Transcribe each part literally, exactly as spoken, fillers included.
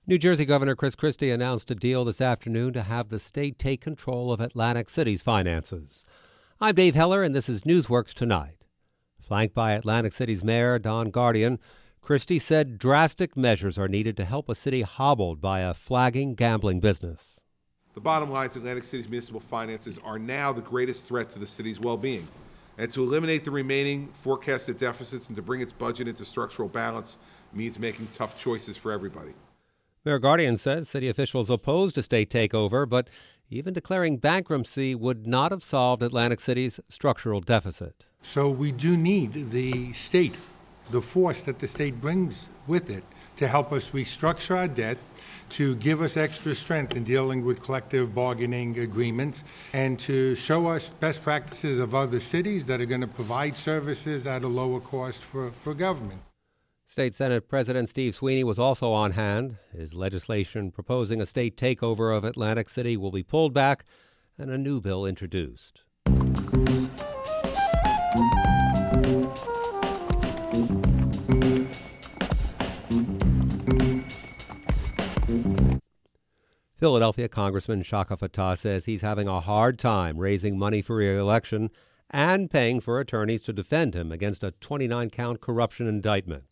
New Jersey Governor Chris Christie announced a deal this afternoon to have the state take control of Atlantic City's finances. I'm Dave Heller, and this is Newsworks Tonight. Flanked by Atlantic City's mayor, Don Guardian, Christie said drastic measures are needed to help a city hobbled by a flagging gambling business. The bottom line is Atlantic City's municipal finances are now the greatest threat to the city's well-being. And to eliminate the remaining forecasted deficits and to bring its budget into structural balance means making tough choices for everybody. Mayor Guardian says city officials opposed a state takeover, but even declaring bankruptcy would not have solved Atlantic City's structural deficit. So we do need the state, the force that the state brings with it, to help us restructure our debt, to give us extra strength in dealing with collective bargaining agreements, and to show us best practices of other cities that are going to provide services at a lower cost for, for government. State Senate President Steve Sweeney was also on hand. His legislation proposing a state takeover of Atlantic City will be pulled back and a new bill introduced. Philadelphia Congressman Shaka Fattah says he's having a hard time raising money for re-election and paying for attorneys to defend him against a twenty-nine count corruption indictment.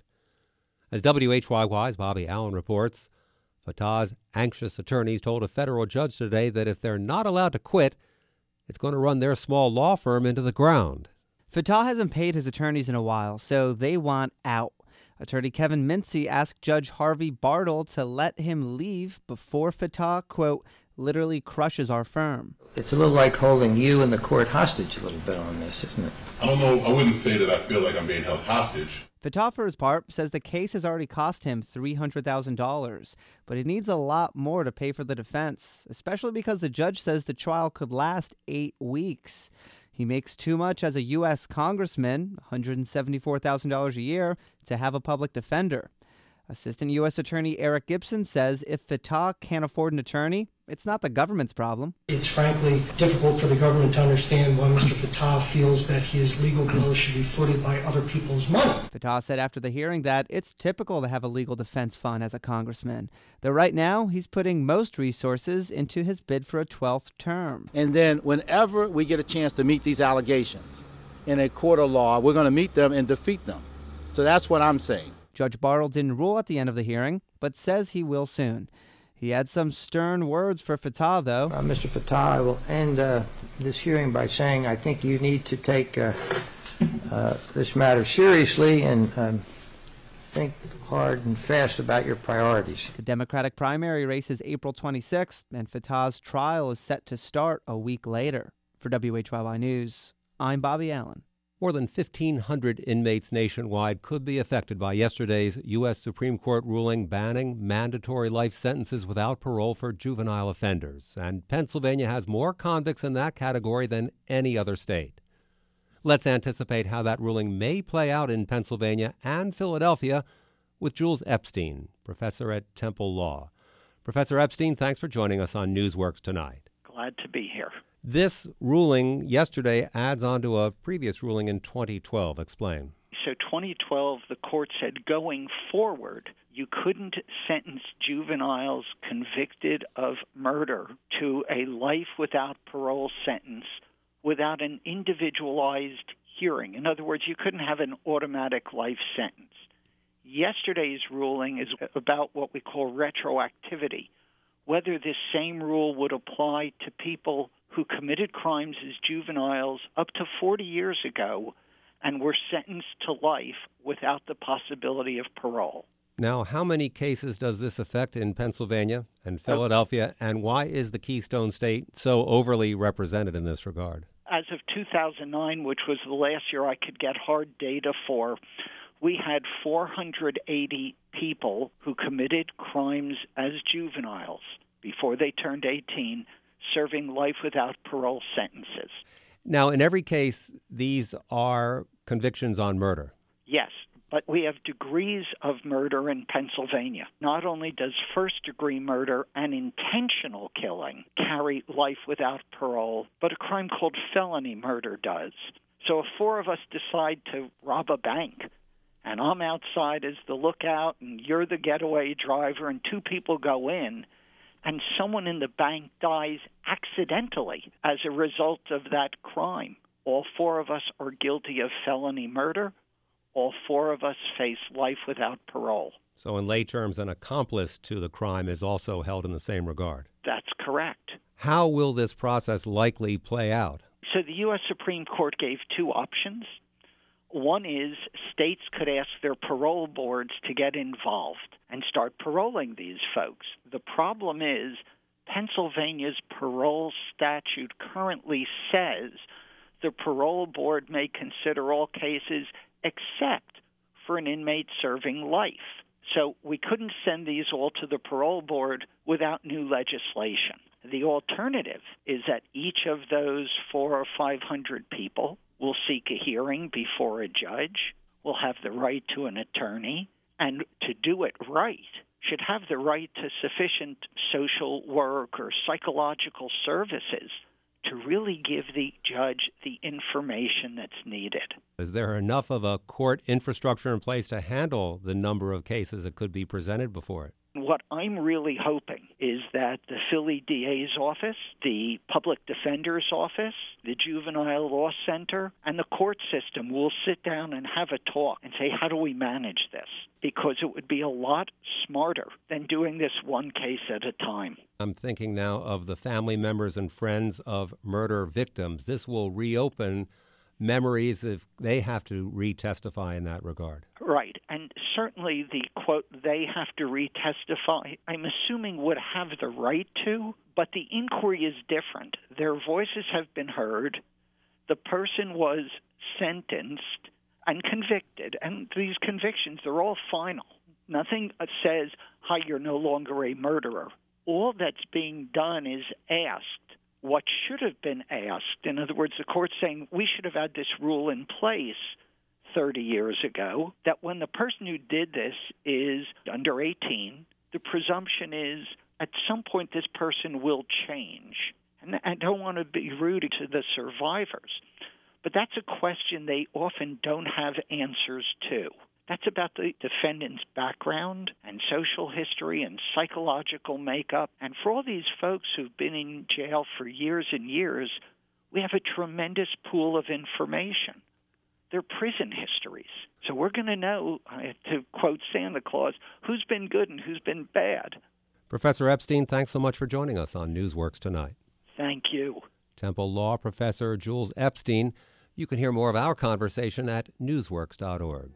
As W H Y Y's Bobby Allen reports, Fattah's anxious attorneys told a federal judge today that if they're not allowed to quit, it's going to run their small law firm into the ground. Fattah hasn't paid his attorneys in a while, so they want out. Attorney Kevin Mincy asked Judge Harvey Bartle to let him leave before Fattah, quote, literally crushes our firm. It's a little like holding you and the court hostage a little bit on this, isn't it? I don't know. I wouldn't say that I feel like I'm being held hostage. Fattah, for his part, says the case has already cost him three hundred thousand dollars, but he needs a lot more to pay for the defense, especially because the judge says the trial could last eight weeks. He makes too much as a U S congressman, one hundred seventy-four thousand dollars a year, to have a public defender. Assistant U S Attorney Eric Gibson says if Fattah can't afford an attorney, it's not the government's problem. It's frankly difficult for the government to understand why Mister Fattah feels that his legal bills should be footed by other people's money. Fattah said after the hearing that it's typical to have a legal defense fund as a congressman, though right now he's putting most resources into his bid for a twelfth term. And then whenever we get a chance to meet these allegations in a court of law, we're going to meet them and defeat them. So that's what I'm saying. Judge Bartle didn't rule at the end of the hearing, but says he will soon. He had some stern words for Fattah, though. Uh, Mister Fattah, I will end uh, this hearing by saying I think you need to take uh, uh, this matter seriously and um, think hard and fast about your priorities. The Democratic primary race is April twenty-sixth, and Fattah's trial is set to start a week later. For W H Y Y News, I'm Bobby Allen. More than fifteen hundred inmates nationwide could be affected by yesterday's U S Supreme Court ruling banning mandatory life sentences without parole for juvenile offenders. And Pennsylvania has more convicts in that category than any other state. Let's anticipate how that ruling may play out in Pennsylvania and Philadelphia with Jules Epstein, professor at Temple Law. Professor Epstein, thanks for joining us on Newsworks Tonight. Glad to be here. This ruling yesterday adds on to a previous ruling in twenty twelve. Explain. So twenty twelve, the court said going forward, you couldn't sentence juveniles convicted of murder to a life without parole sentence without an individualized hearing. In other words, you couldn't have an automatic life sentence. Yesterday's ruling is about what we call retroactivity, whether this same rule would apply to people who committed crimes as juveniles up to forty years ago and were sentenced to life without the possibility of parole. Now, how many cases does this affect in Pennsylvania and Philadelphia, and why is the Keystone State so overly represented in this regard? As of two thousand nine, which was the last year I could get hard data for, we had four hundred eighty people who committed crimes as juveniles before they turned eighteen, serving life without parole sentences. Now, in every case, these are convictions on murder. Yes, but we have degrees of murder in Pennsylvania. Not only does first-degree murder and intentional killing carry life without parole, but a crime called felony murder does. So if four of us decide to rob a bank and I'm outside as the lookout, and you're the getaway driver, and two people go in, and someone in the bank dies accidentally as a result of that crime, all four of us are guilty of felony murder. All four of us face life without parole. So in lay terms, an accomplice to the crime is also held in the same regard. That's correct. How will this process likely play out? So the U S Supreme Court gave two options. One is states could ask their parole boards to get involved and start paroling these folks. The problem is Pennsylvania's parole statute currently says the parole board may consider all cases except for an inmate serving life. So we couldn't send these all to the parole board without new legislation. The alternative is that each of those four or five hundred people will seek a hearing before a judge, will have the right to an attorney, and to do it right, should have the right to sufficient social work or psychological services to really give the judge the information that's needed. Is there enough of a court infrastructure in place to handle the number of cases that could be presented before it? What I'm really hoping is that the Philly D A's office, the public defender's office, the juvenile law center, and the court system will sit down and have a talk and say, how do we manage this? Because it would be a lot smarter than doing this one case at a time. I'm thinking now of the family members and friends of murder victims. This will reopen memories if they have to re-testify in that regard. Right. And certainly the, quote, they have to re-testify, I'm assuming would have the right to, but the inquiry is different. Their voices have been heard. The person was sentenced and convicted. And these convictions, they're all final. Nothing says, hi, you're no longer a murderer. All that's being done is asked what should have been asked. In other words, the court's saying we should have had this rule in place thirty years ago, that when the person who did this is under eighteen, the presumption is at some point this person will change. And I don't want to be rude to the survivors, but that's a question they often don't have answers to. That's about the defendant's background and social history and psychological makeup. And for all these folks who've been in jail for years and years, we have a tremendous pool of information. Their prison histories. So we're going to know, to quote Santa Claus, who's been good and who's been bad. Professor Epstein, thanks so much for joining us on Newsworks tonight. Thank you. Temple Law Professor Jules Epstein. You can hear more of our conversation at newsworks dot org.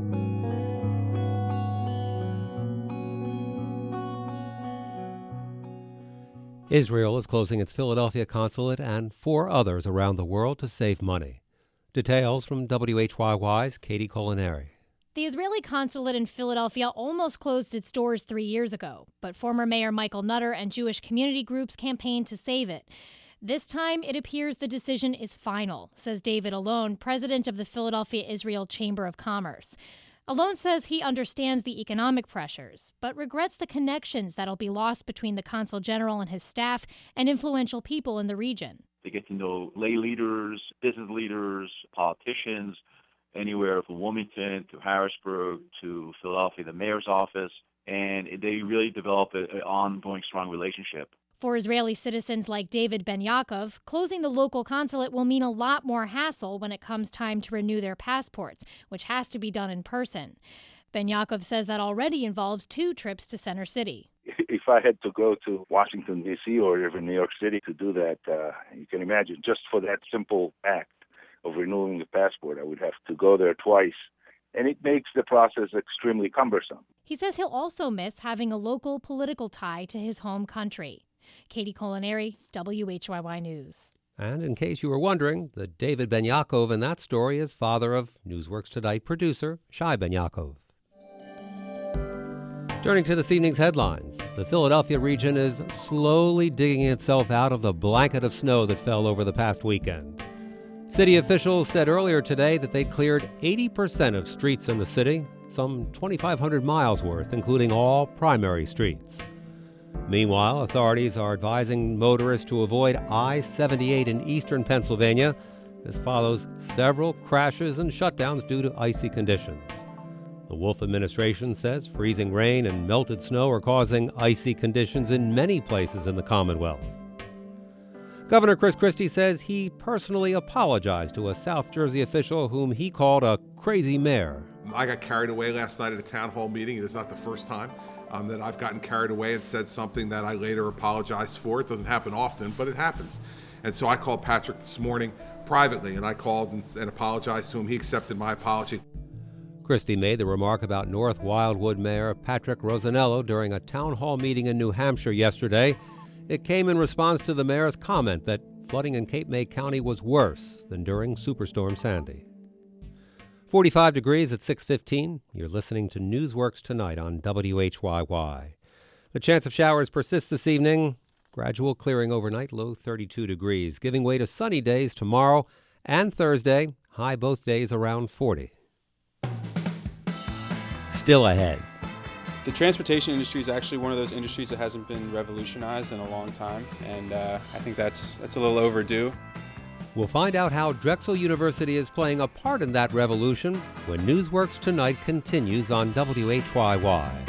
Israel is closing its Philadelphia consulate and four others around the world to save money. Details from W H Y Y's Katie Colinari. The Israeli consulate in Philadelphia almost closed its doors three years ago, but former Mayor Michael Nutter and Jewish community groups campaigned to save it. This time, it appears the decision is final, says David Alon, president of the Philadelphia Israel Chamber of Commerce. Alon says he understands the economic pressures, but regrets the connections that'll be lost between the consul general and his staff and influential people in the region. They get to know lay leaders, business leaders, politicians, anywhere from Wilmington to Harrisburg to Philadelphia, the mayor's office, and they really develop an ongoing strong relationship. For Israeli citizens like David Ben Yaakov, closing the local consulate will mean a lot more hassle when it comes time to renew their passports, which has to be done in person. Ben Yaakov says that already involves two trips to Center City. If I had to go to Washington, D C or even New York City to do that, uh, you can imagine just for that simple act of renewing the passport, I would have to go there twice. And it makes the process extremely cumbersome. He says he'll also miss having a local political tie to his home country. Katie Colinari, W H Y Y News. And in case you were wondering, the David Ben Yaakov in that story is father of Newsworks Tonight producer Shai Ben Yaakov. Turning to this evening's headlines, the Philadelphia region is slowly digging itself out of the blanket of snow that fell over the past weekend. City officials said earlier today that they cleared eighty percent of streets in the city, some twenty-five hundred miles worth, including all primary streets. Meanwhile, authorities are advising motorists to avoid I seventy-eight in eastern Pennsylvania. This follows several crashes and shutdowns due to icy conditions. The Wolf administration says freezing rain and melted snow are causing icy conditions in many places in the Commonwealth. Governor Chris Christie says he personally apologized to a South Jersey official whom he called a crazy mayor. I got carried away last night at a town hall meeting. It is not the first time um, that I've gotten carried away and said something that I later apologized for. It doesn't happen often, but it happens. And so I called Patrick this morning privately, and I called and, and apologized to him. He accepted my apology. Christie made the remark about North Wildwood Mayor Patrick Rosanello during a town hall meeting in New Hampshire yesterday. It came in response to the mayor's comment that flooding in Cape May County was worse than during Superstorm Sandy. forty-five degrees at six fifteen. You're listening to Newsworks Tonight on W H Y Y. The chance of showers persists this evening. Gradual clearing overnight, low thirty-two degrees, giving way to sunny days tomorrow and Thursday, high both days around forty. Still ahead. The transportation industry is actually one of those industries that hasn't been revolutionized in a long time, and uh, I think that's that's a little overdue. We'll find out how Drexel University is playing a part in that revolution when Newsworks Tonight continues on W H Y Y.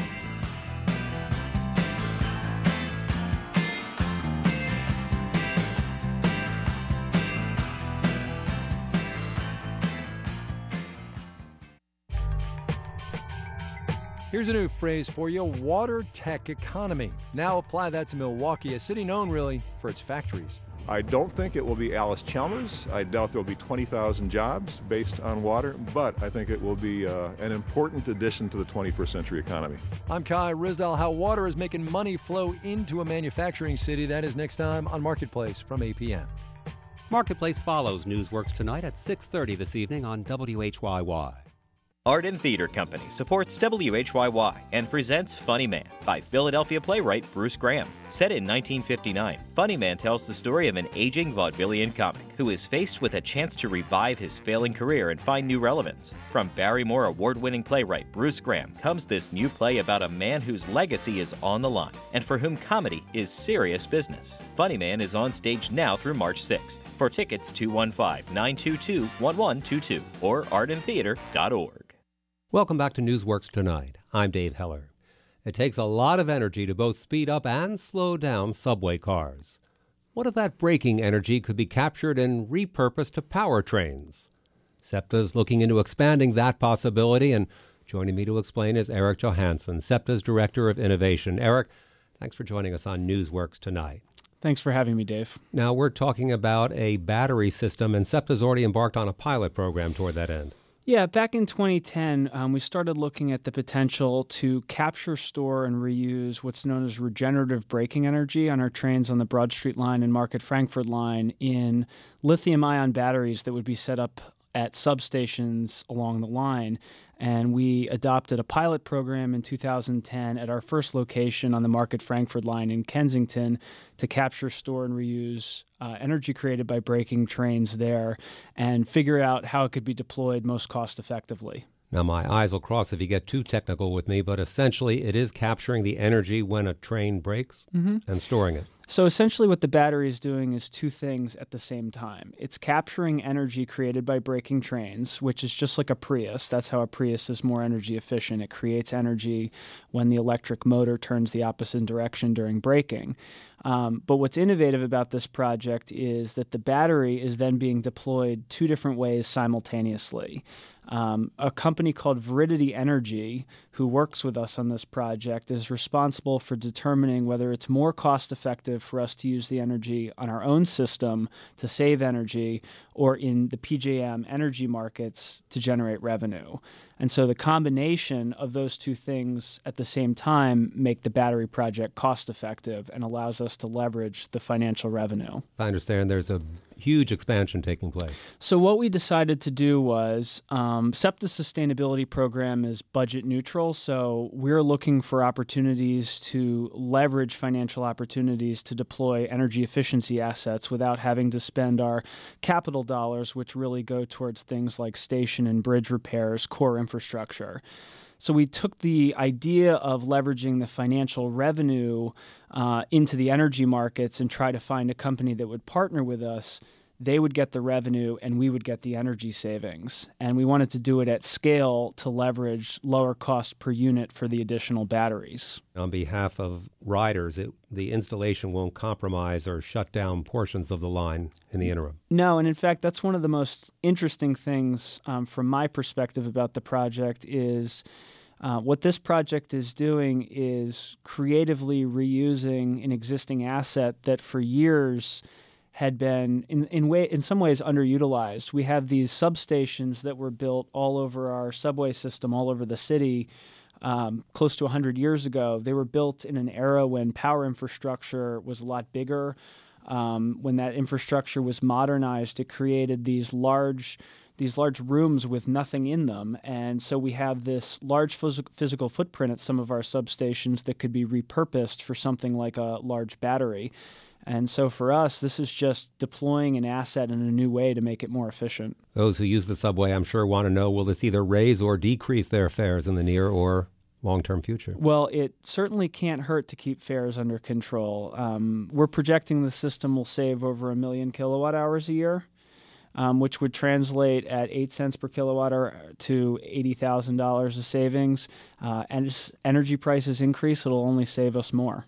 Here's a new phrase for you, water tech economy. Now apply that to Milwaukee, a city known really for its factories. I don't think it will be Alice Chalmers. I doubt there will be twenty thousand jobs based on water, but I think it will be uh, an important addition to the twenty-first century economy. I'm Kai Rizdal. How water is making money flow into a manufacturing city. That is next time on Marketplace from eight p.m. Marketplace follows Newsworks Tonight at six thirty this evening on W H Y Y. Art and Theater Company supports W H Y Y and presents Funny Man by Philadelphia playwright Bruce Graham. Set in nineteen fifty-nine, Funny Man tells the story of an aging vaudevillian comic who is faced with a chance to revive his failing career and find new relevance. From Barrymore award-winning playwright Bruce Graham comes this new play about a man whose legacy is on the line and for whom comedy is serious business. Funny Man is on stage now through March sixth. For tickets, two one five, nine two two, one one two two or art and theater dot org. Welcome back to Newsworks Tonight. I'm Dave Heller. It takes a lot of energy to both speed up and slow down subway cars. What if that braking energy could be captured and repurposed to power trains? SEPTA's looking into expanding that possibility, and joining me to explain is Eric Johansson, SEPTA's Director of Innovation. Eric, thanks for joining us on Newsworks Tonight. Thanks for having me, Dave. Now, we're talking about a battery system, and SEPTA's already embarked on a pilot program toward that end. Yeah, back in twenty ten, um, we started looking at the potential to capture, store, and reuse what's known as regenerative braking energy on our trains on the Broad Street line and Market Frankford line in lithium-ion batteries that would be set up at substations along the line. And we adopted a pilot program in two thousand ten at our first location on the Market Frankford line in Kensington to capture, store, and reuse uh, energy created by braking trains there and figure out how it could be deployed most cost effectively. Now, my eyes will cross if you get too technical with me, but essentially it is capturing the energy when a train brakes mm-hmm. and storing it. So essentially what the battery is doing is two things at the same time. It's capturing energy created by braking trains, which is just like a Prius. That's how a Prius is more energy efficient. It creates energy when the electric motor turns the opposite direction during braking. Um, but what's innovative about this project is that the battery is then being deployed two different ways simultaneously. Um, a company called Veridity Energy, who works with us on this project, is responsible for determining whether it's more cost-effective for us to use the energy on our own system to save energy or in the P J M energy markets to generate revenue. And so the combination of those two things at the same time make the battery project cost-effective and allows us to leverage the financial revenue. I understand there's a huge expansion taking place. So what we decided to do was um, SEPTA's sustainability program is budget neutral, so we're looking for opportunities to leverage financial opportunities to deploy energy efficiency assets without having to spend our capital dollars, which really go towards things like station and bridge repairs, core infrastructure. So we took the idea of leveraging the financial revenue uh, into the energy markets and try to find a company that would partner with us they would get the revenue and we would get the energy savings. And we wanted to do it at scale to leverage lower cost per unit for the additional batteries. On behalf of riders, it, the installation won't compromise or shut down portions of the line in the interim. No, and in fact, that's one of the most interesting things um, from my perspective about the project is uh, what this project is doing is creatively reusing an existing asset that for years had been in in way in some ways underutilized. We have these substations that were built all over our subway system, all over the city, um, close to one hundred years ago. They were built in an era when power infrastructure was a lot bigger. Um, when that infrastructure was modernized, it created these large these large rooms with nothing in them. And so we have this large phys- physical footprint at some of our substations that could be repurposed for something like a large battery. And so for us, this is just deploying an asset in a new way to make it more efficient. Those who use the subway, I'm sure, want to know, will this either raise or decrease their fares in the near or long-term future? Well, it certainly can't hurt to keep fares under control. Um, we're projecting the system will save over a million kilowatt hours a year, um, which would translate at eight cents per kilowatt hour to eighty thousand dollars of savings. Uh, and as energy prices increase, it'll only save us more.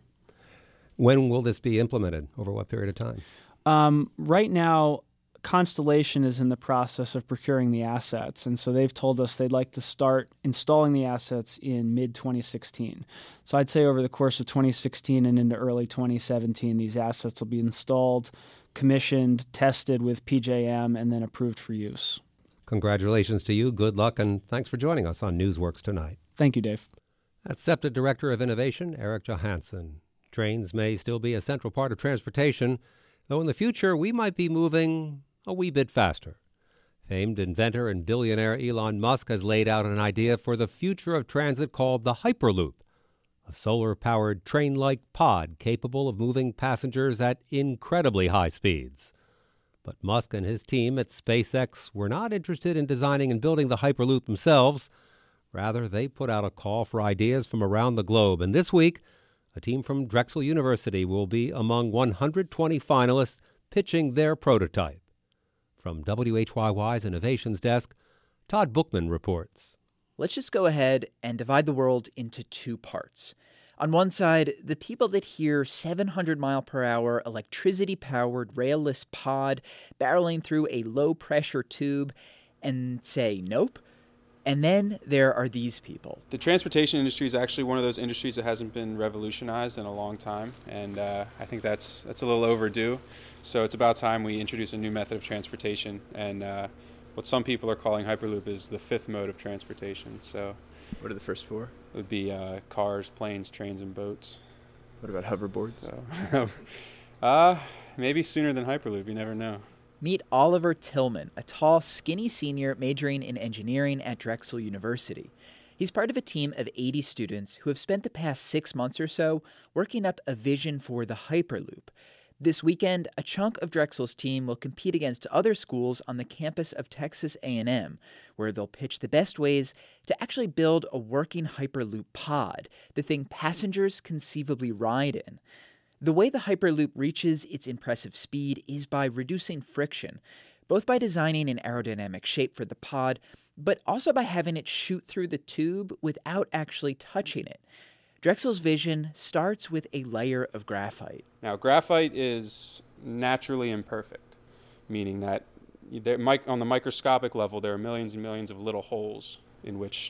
When will this be implemented? Over what period of time? Um, right now, Constellation is in the process of procuring the assets, and so they've told us they'd like to start installing the assets in mid twenty sixteen. So I'd say over the course of twenty sixteen and into early twenty seventeen, these assets will be installed, commissioned, tested with P J M, and then approved for use. Congratulations to you. Good luck, and thanks for joining us on Newsworks tonight. Thank you, Dave. That's SEPTA Director of Innovation, Eric Johansson. Trains may still be a central part of transportation, though in the future we might be moving a wee bit faster. Famed inventor and billionaire Elon Musk has laid out an idea for the future of transit called the Hyperloop, a solar-powered train-like pod capable of moving passengers at incredibly high speeds. But Musk and his team at SpaceX were not interested in designing and building the Hyperloop themselves. Rather, they put out a call for ideas from around the globe, and this week, a team from Drexel University will be among one hundred twenty finalists pitching their prototype. From W H Y Y's Innovations Desk, Todd Bookman reports. Let's just go ahead and divide the world into two parts. On one side, the people that hear seven hundred mile per hour electricity-powered railless pod barreling through a low-pressure tube and say nope. And then there are these people. The transportation industry is actually one of those industries that hasn't been revolutionized in a long time, and uh, I think that's that's a little overdue. So it's about time we introduce a new method of transportation, and uh, what some people are calling Hyperloop is the fifth mode of transportation. So, what are the first four? It would be uh, cars, planes, trains, and boats. What about hoverboards? So, uh, maybe sooner than Hyperloop. You never know. Meet Oliver Tillman, a tall, skinny senior majoring in engineering at Drexel University. He's part of a team of eighty students who have spent the past six months or so working up a vision for the Hyperloop. This weekend, a chunk of Drexel's team will compete against other schools on the campus of Texas A and M, where they'll pitch the best ways to actually build a working Hyperloop pod, the thing passengers conceivably ride in. The way the Hyperloop reaches its impressive speed is by reducing friction, both by designing an aerodynamic shape for the pod, but also by having it shoot through the tube without actually touching it. Drexel's vision starts with a layer of graphite. Now, graphite is naturally imperfect, meaning that there, on the microscopic level, there are millions and millions of little holes in which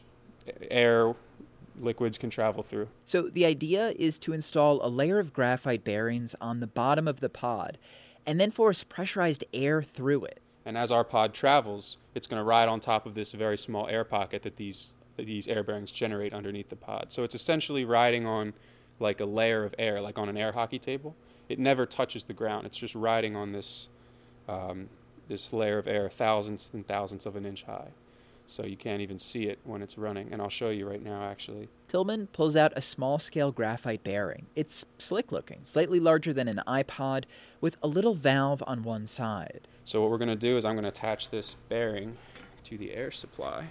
air liquids can travel through. So the idea is to install a layer of graphite bearings on the bottom of the pod and then force pressurized air through it. And as our pod travels, it's going to ride on top of this very small air pocket that these that these air bearings generate underneath the pod. So it's essentially riding on like a layer of air, like on an air hockey table. It never touches the ground. It's just riding on this um, this layer of air, thousandths and thousandths of an inch high. So you can't even see it when it's running. And I'll show you right now, actually. Tillman pulls out a small-scale graphite bearing. It's slick-looking, slightly larger than an iPod, with a little valve on one side. So what we're going to do is I'm going to attach this bearing to the air supply.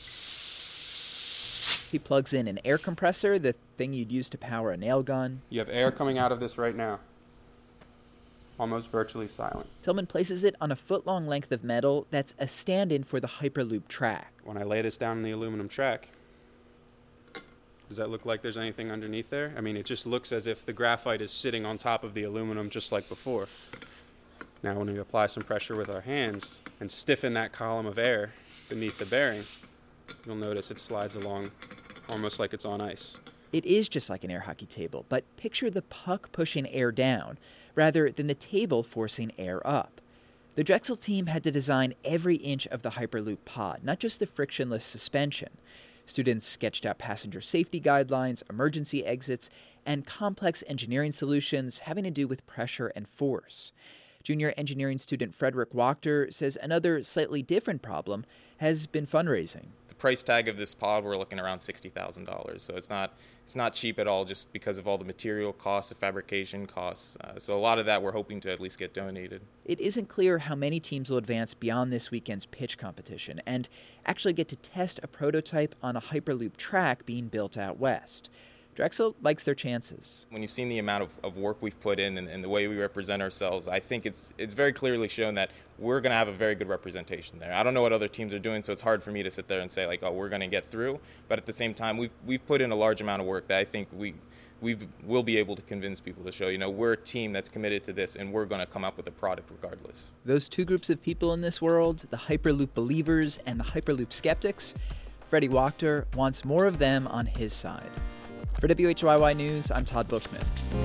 He plugs in an air compressor, the thing you'd use to power a nail gun. You have air coming out of this right now. almost virtually silent. Tillman places it on a foot-long length of metal that's a stand-in for the Hyperloop track. When I lay this down on the aluminum track, does that look like there's anything underneath there? I mean, it just looks as if the graphite is sitting on top of the aluminum just like before. Now, when we apply some pressure with our hands and stiffen that column of air beneath the bearing, you'll notice it slides along almost like it's on ice. It is just like an air hockey table, but picture the puck pushing air down rather than the table forcing air up. The Drexel team had to design every inch of the Hyperloop pod, not just the frictionless suspension. Students sketched out passenger safety guidelines, emergency exits, and complex engineering solutions having to do with pressure and force. Junior engineering student Frederick Wachter says another slightly different problem has been fundraising. The price tag of this pod, we're looking around sixty thousand dollars, so it's not it's not cheap at all just because of all the material costs, the fabrication costs. Uh, so a lot of that we're hoping to at least get donated. It isn't clear how many teams will advance beyond this weekend's pitch competition and actually get to test a prototype on a Hyperloop track being built out west. Drexel likes their chances. When you've seen the amount of, of work we've put in and, and the way we represent ourselves, I think it's it's very clearly shown that we're going to have a very good representation there. I don't know what other teams are doing, so it's hard for me to sit there and say, like, oh, we're going to get through. But at the same time, we've, we've put in a large amount of work that I think we we will be able to convince people to show, you know, we're a team that's committed to this and we're going to come up with a product regardless. Those two groups of people in this world, the Hyperloop believers and the Hyperloop skeptics, Freddie Wachter wants more of them on his side. For W H Y Y News, I'm Todd Bookman.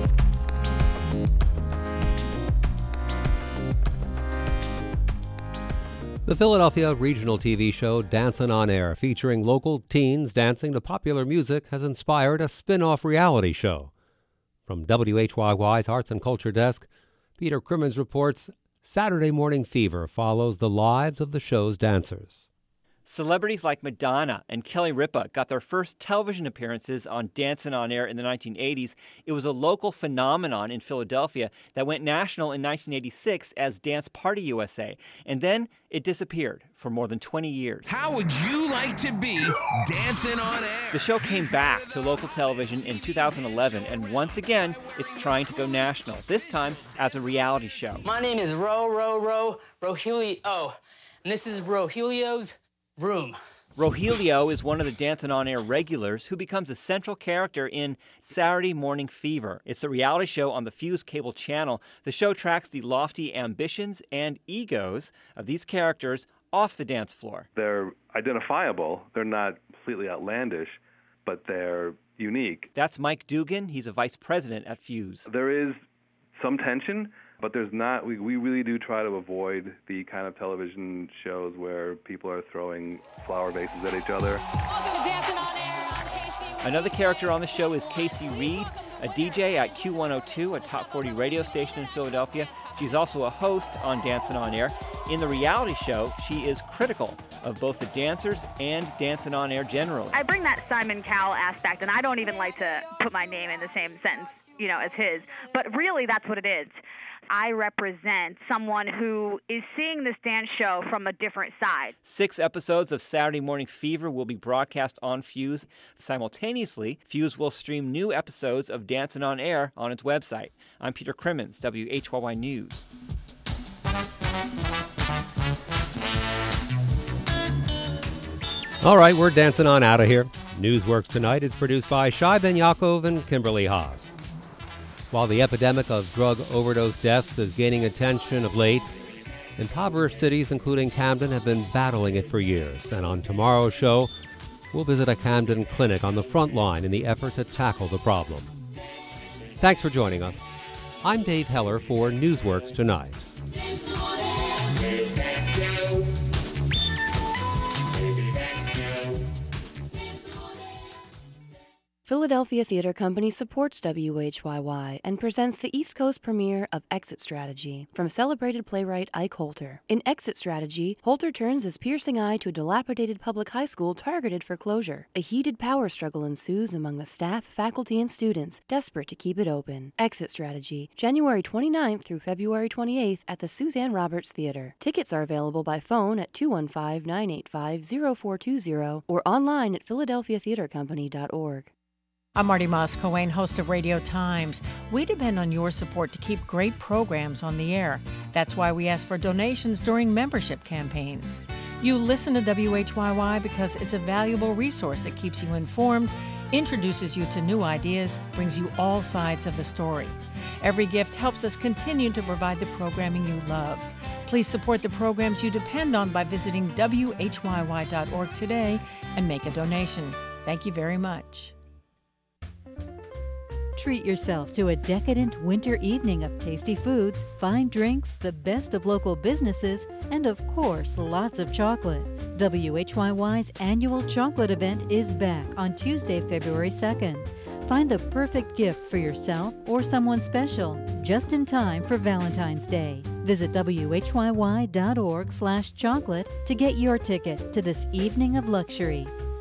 The Philadelphia regional T V show Dancin' on Air, featuring local teens dancing to popular music, has inspired a spin-off reality show. From W H Y Y's Arts and Culture Desk, Peter Crimmins reports Saturday Morning Fever follows the lives of the show's dancers. Celebrities like Madonna and Kelly Ripa got their first television appearances on Dancin' on Air in the nineteen eighties. It was a local phenomenon in Philadelphia that went national in nineteen eighty-six as Dance Party U S A, and then it disappeared for more than twenty years. How would you like to be Dancin' on Air? The show came back to local television in two thousand eleven, and once again, it's trying to go national, this time as a reality show. My name is Ro, Ro, Ro, Rogelio, and this is Rogelio's Room. Rogelio is one of the Dancin' on Air regulars who becomes a central character in Saturday Morning Fever. It's a reality show on the Fuse cable channel. The show tracks the lofty ambitions and egos of these characters off the dance floor. They're identifiable. They're not completely outlandish, but they're unique. That's Mike Dugan. He's a vice president at Fuse. There is some tension, but there's not, we, we really do try to avoid the kind of television shows where people are throwing flower vases at each other. Welcome to Dancing on Air. I'm Casey. Another character on the show is Casey Reed, a D J at Q one oh two, a top forty radio station in Philadelphia. She's also a host on Dancin' on Air. In the reality show, she is critical of both the dancers and Dancin' on Air generally. I bring that Simon Cowell aspect, and I don't even like to put my name in the same sentence, you know, as his. But really, that's what it is. I represent someone who is seeing this dance show from a different side. Six episodes of Saturday Morning Fever will be broadcast on Fuse. Simultaneously, Fuse will stream new episodes of Dancin' on Air on its website. I'm Peter Crimmins, W H Y Y News. All right, we're dancing on out of here. Newsworks Tonight is produced by Shai Ben Yaakov and Kimberly Haas. While the epidemic of drug overdose deaths is gaining attention of late, impoverished cities, including Camden, have been battling it for years. And on tomorrow's show, we'll visit a Camden clinic on the front line in the effort to tackle the problem. Thanks for joining us. I'm Dave Heller for Newsworks Tonight. Philadelphia Theater Company supports W H Y Y and presents the East Coast premiere of Exit Strategy from celebrated playwright Ike Holter. In Exit Strategy, Holter turns his piercing eye to a dilapidated public high school targeted for closure. A heated power struggle ensues among the staff, faculty, and students desperate to keep it open. Exit Strategy, January twenty-ninth through February twenty-eighth at the Suzanne Roberts Theater. Tickets are available by phone at two one five, nine eight five, zero four two zero or online at philadelphia theater company dot org. I'm Marty Moss-Coane, host of Radio Times. We depend on your support to keep great programs on the air. That's why we ask for donations during membership campaigns. You listen to W H Y Y because it's a valuable resource that keeps you informed, introduces you to new ideas, brings you all sides of the story. Every gift helps us continue to provide the programming you love. Please support the programs you depend on by visiting W H Y Y dot org today and make a donation. Thank you very much. Treat yourself to a decadent winter evening of tasty foods, fine drinks, the best of local businesses, and of course, lots of chocolate. W H Y Y's annual chocolate event is back on Tuesday, February second. Find the perfect gift for yourself or someone special, just in time for Valentine's Day. Visit W H Y Y dot org slash chocolate to get your ticket to this evening of luxury.